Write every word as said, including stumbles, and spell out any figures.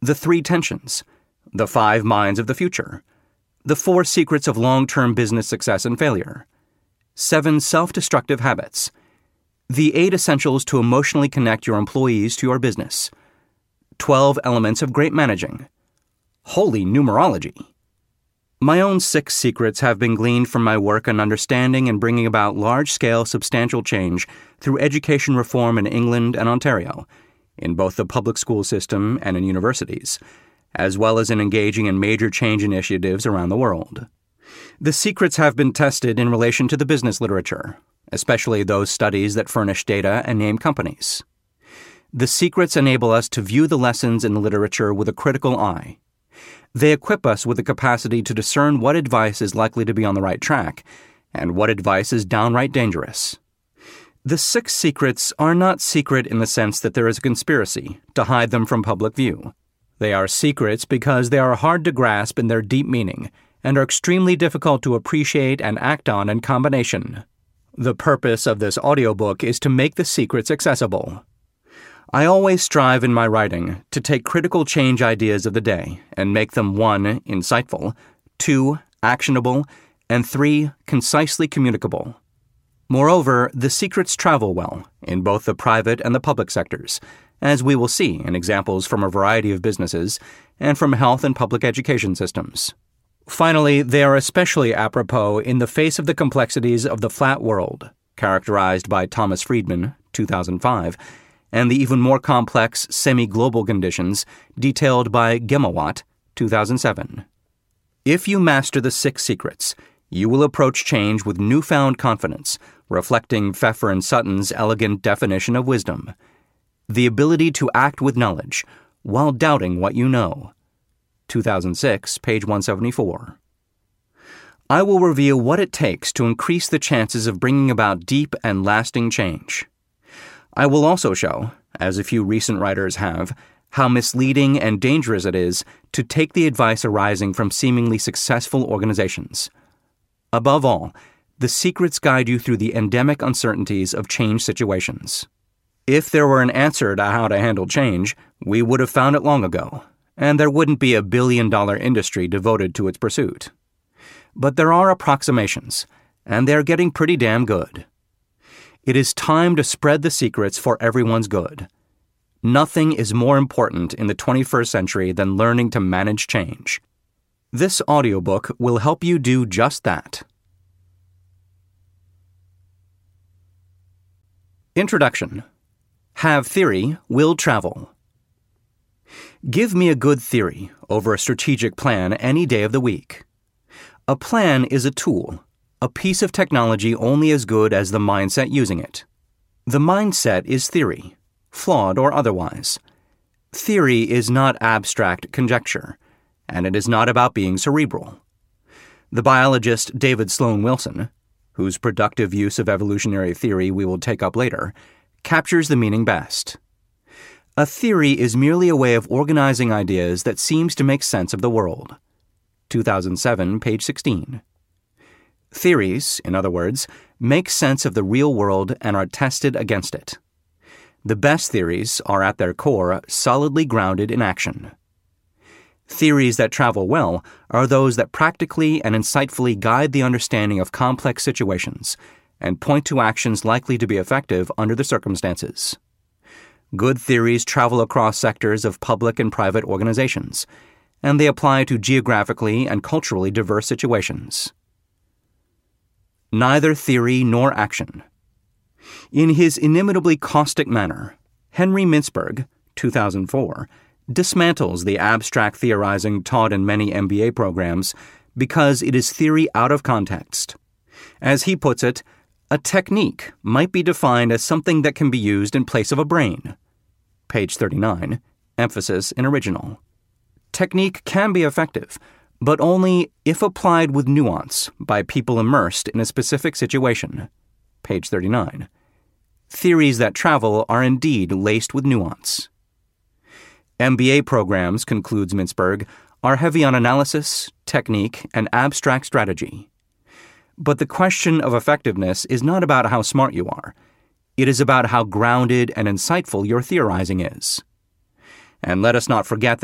The Three Tensions, The Five Minds of the Future, The Four Secrets of Long-Term Business Success and Failure, Seven Self-Destructive Habits, The Eight Essentials to Emotionally Connect Your Employees to Your Business, twelve Elements of Great Managing, Holy Numerology. My own six secrets have been gleaned from my work on understanding and bringing about large-scale substantial change through education reform in England and Ontario, in both the public school system and in universities, as well as in engaging in major change initiatives around the world. The secrets have been tested in relation to the business literature, especially those studies that furnish data and name companies. The secrets enable us to view the lessons in the literature with a critical eye. They equip us with the capacity to discern what advice is likely to be on the right track and what advice is downright dangerous. The six secrets are not secret in the sense that there is a conspiracy to hide them from public view. They are secrets because they are hard to grasp in their deep meaning and are extremely difficult to appreciate and act on in combination. The purpose of this audiobook is to make the secrets accessible. I always strive in my writing to take critical change ideas of the day and make them one, insightful, two, actionable, and three, concisely communicable. Moreover, the secrets travel well in both the private and the public sectors, as we will see in examples from a variety of businesses and from health and public education systems. Finally, they are especially apropos in the face of the complexities of the flat world, characterized by Thomas Friedman, two thousand five, and the even more complex semi-global conditions detailed by Gemawat, two thousand seven. If you master the six secrets, you will approach change with newfound confidence, reflecting Pfeffer and Sutton's elegant definition of wisdom: the ability to act with knowledge while doubting what you know. two thousand six, page one seventy-four. I will reveal what it takes to increase the chances of bringing about deep and lasting change. I will also show, as a few recent writers have, how misleading and dangerous it is to take the advice arising from seemingly successful organizations. Above all, the secrets guide you through the endemic uncertainties of change situations. If there were an answer to how to handle change, we would have found it long ago, and there wouldn't be a billion-dollar industry devoted to its pursuit. But there are approximations, and they're getting pretty damn good. It is time to spread the secrets for everyone's good. Nothing is more important in the twenty-first century than learning to manage change. This audiobook will help you do just that. Introduction. Have theory, will travel. Give me a good theory over a strategic plan any day of the week. A plan is a tool, a piece of technology only as good as the mindset using it. The mindset is theory, flawed or otherwise. Theory is not abstract conjecture, and it is not about being cerebral. The biologist David Sloan Wilson, whose productive use of evolutionary theory we will take up later, captures the meaning best. A theory is merely a way of organizing ideas that seems to make sense of the world. two thousand seven, page sixteen. Theories, in other words, make sense of the real world and are tested against it. The best theories are at their core solidly grounded in action. Theories that travel well are those that practically and insightfully guide the understanding of complex situations and point to actions likely to be effective under the circumstances. Good theories travel across sectors of public and private organizations, and they apply to geographically and culturally diverse situations. Neither theory nor action. In his inimitably caustic manner, Henry Mintzberg, two thousand four, dismantles the abstract theorizing taught in many M B A programs because it is theory out of context. As he puts it, a technique might be defined as something that can be used in place of a brain. Page thirty-nine, emphasis in original. Technique can be effective, but only if applied with nuance by people immersed in a specific situation. Page thirty-nine. Theories that travel are indeed laced with nuance. M B A programs, concludes Mintzberg, are heavy on analysis, technique, and abstract strategy. But the question of effectiveness is not about how smart you are. It is about how grounded and insightful your theorizing is. And let us not forget that